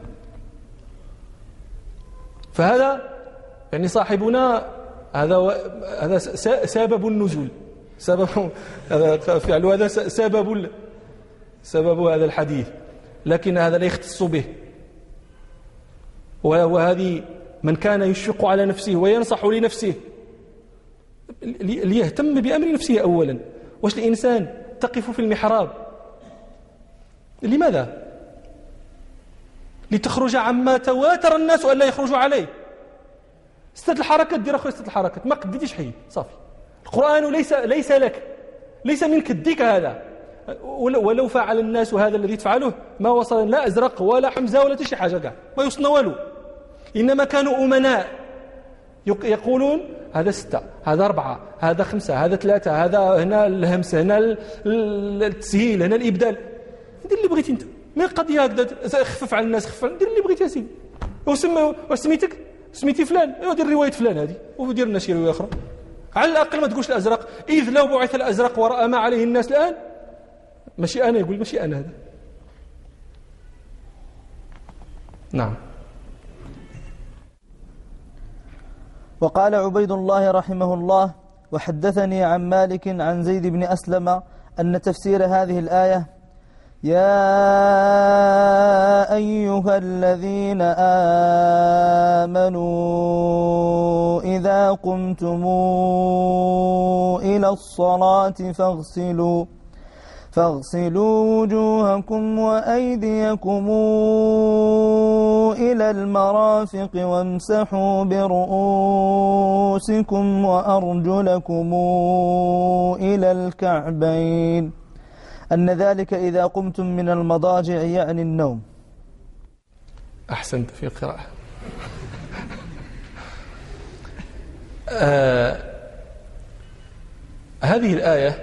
Speaker 1: فهذا يعني صاحبنا هذا هذا سبب النزول، سبب فعل هذا سبب سبب هذا الحديث، لكن هذا لا يختص به. وهذه من كان يشفق على نفسه وينصح لنفسه ليهتم بأمر نفسه أولا. واش الإنسان تقف في المحراب لماذا؟ لتخرج عما تواتر الناس أن لا يخرجوا عليه. ستة الحركات دير أخويا، ستة الحركات ما قديتيش حي صافي. القرآن ليس ليس لك، ليس من كديك هذا. ولو فعل الناس هذا الذي تفعله ما وصل لا أزرق ولا حمزة ولا شي حاجة كاع، ما يوصلنا والو. إنما كانوا أمناء يقولون هذا ستة، هذا أربعة، هذا خمسة، هذا ثلاثة، هذا هنا الهمس، هنا التسهيل، هنا الإبدال. دير اللي بغيتي أنت، ما القضية هكذا خفف على الناس، خفف دير اللي بغيتي يا سيدي. وسمي وسميتك سميتي فلان، ايوا دير رواية فلان هذه ودير لنا شي رواية أخرى. على الأقل ما تقولش الأزرق، إذ لو بعث الأزرق ورأى ما عليه الناس الآن. ماشي أنا، يقول ماشي أنا هذا. نعم.
Speaker 2: وقال عبيد الله رحمه الله: وحدثني عن مالك عن زيد بن أسلم أن تفسير هذه الآية: يا أيها الذين آمنوا إذا قمتم إلى الصلاة فاغسلوا فاغسلوا وجوهكم وأيديكم إلى المرافق وامسحوا برؤوسكم وأرجلكم إلى الكعبين، أن ذلك إذا قمتم من المضاجع يعني النوم.
Speaker 1: أحسنت في القراءة. آه هذه الآية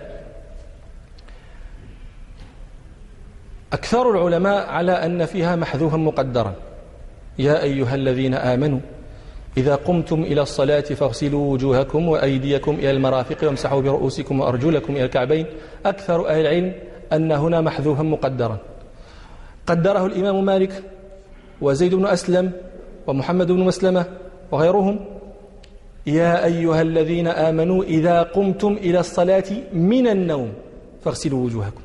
Speaker 1: أكثر العلماء على أن فيها محذوفا مقدرا: يا أيها الذين آمنوا إذا قمتم إلى الصلاة فاغسلوا وجوهكم وأيديكم إلى المرافق وامسحوا برؤوسكم وأرجلكم إلى الكعبين. أكثر أهل العلم أن هنا محذوفا مقدرا، قدره الإمام مالك وزيد بن أسلم ومحمد بن مسلمة وغيرهم: يا أيها الذين آمنوا إذا قمتم إلى الصلاة من النوم فاغسلوا وجوهكم.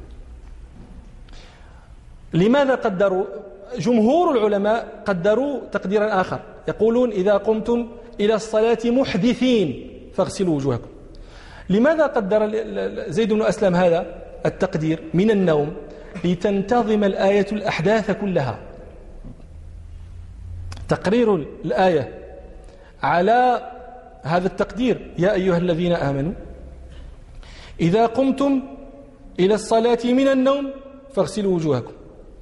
Speaker 1: لماذا قدروا؟ جمهور العلماء قدروا تقديرا آخر، يقولون إذا قمتم إلى الصلاة محدثين فاغسلوا وجوهكم. لماذا قدر زيد بن أسلم هذا التقدير من النوم؟ لتنتظم الآية الأحداث كلها. تقرير الآية على هذا التقدير: يا أيها الذين آمنوا إذا قمتم إلى الصلاة من النوم فاغسلوا وجوهكم،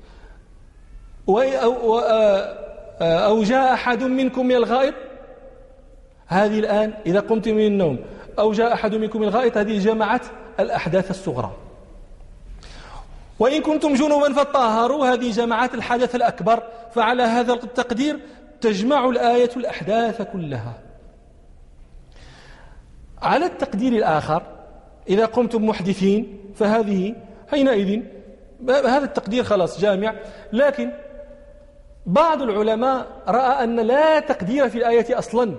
Speaker 1: أو جاء أحد منكم من الغائط. هذه الآن إذا قمتم من النوم أو جاء أحد منكم من الغائط، هذه جمعت الأحداث الصغرى. وإن كنتم جنوبا فطهروا، هذه جمعت الحدث الأكبر. فعلى هذا التقدير تجمع الآية الأحداث كلها. على التقدير الآخر: إذا قمتم محدثين، فهذه حينئذ هذا التقدير خلاص جامع. لكن بعض العلماء رأى أن لا تقدير في الآية أصلا.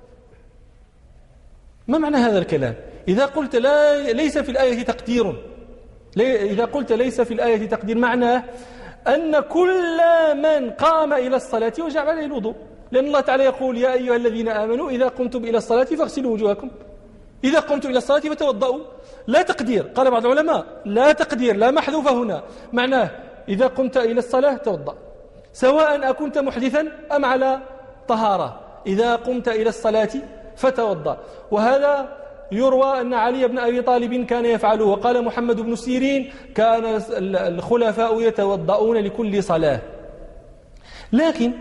Speaker 1: ما معنى هذا الكلام؟ إذا قلت لا ليس في الآية تقدير، إذا قلت ليس في الآية تقدير معناه أن كل من قام إلى الصلاة وجب عليه الوضوء، لأن الله تعالى يقول: يا أيها الذين آمنوا إذا قمتم إلى الصلاة فاغسلوا وجوهكم، إذا قمتم إلى الصلاة فتوضؤوا. لا تقدير. قال بعض العلماء: لا تقدير، لا محذوفة هنا، معناه إذا قمت إلى الصلاة توضأ، سواء أكنت محدثا أم على طهارة. إذا قمت إلى الصلاة فتوضأ. وهذا يروى أن علي بن أبي طالب كان يفعله. وقال محمد بن سيرين: كان الخلفاء يتوضؤون لكل صلاة. لكن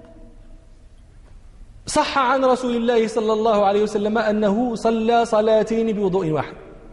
Speaker 1: صح عن رسول الله صلى الله عليه وسلم أنه صلى صلاتين بوضوء واحد.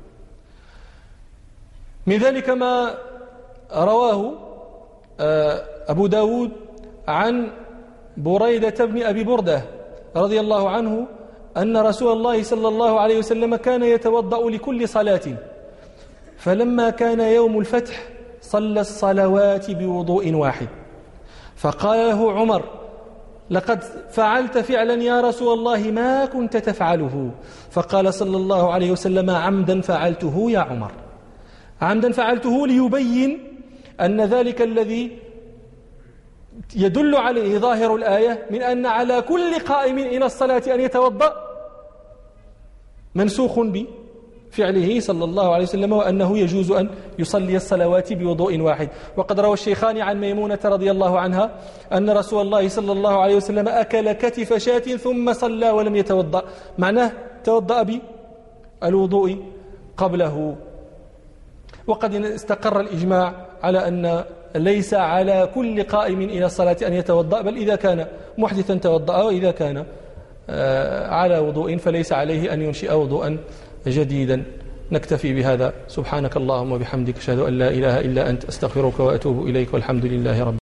Speaker 1: من ذلك ما رواه أبو داود عن بريدة بن أبي بردة رضي الله عنه أن رسول الله صلى الله عليه وسلم كان يتوضأ لكل صلاة، فلما كان يوم الفتح صلى الصلوات بوضوء واحد، فقال له عمر: لقد فعلت فعلا يا رسول الله ما كنت تفعله. فقال صلى الله عليه وسلم: عمدا فعلته يا عمر، عمدا فعلته، ليبين أن ذلك الذي يدل عليه ظاهر الآية من أن على كل قائم إلى الصلاة أن يتوضأ منسوخ بفعله صلى الله عليه وسلم، وأنه يجوز أن يصلي الصلوات بوضوء واحد. وقد روى الشيخان عن ميمونة رضي الله عنها أن رسول الله صلى الله عليه وسلم أكل كتف شاة ثم صلى ولم يتوضأ، معناه توضأ بالوضوء قبله. وقد استقر الإجماع على أن ليس على كل قائم إلى الصلاة أن يتوضأ، بل إذا كان محدثا توضأ، وإذا كان على وضوء فليس عليه أن ينشئ وضوءا جديدا. نكتفي بهذا. سبحانك اللهم وبحمدك، أشهد أن لا إله إلا أنت، أستغفرك وأتوب إليك، والحمد لله رب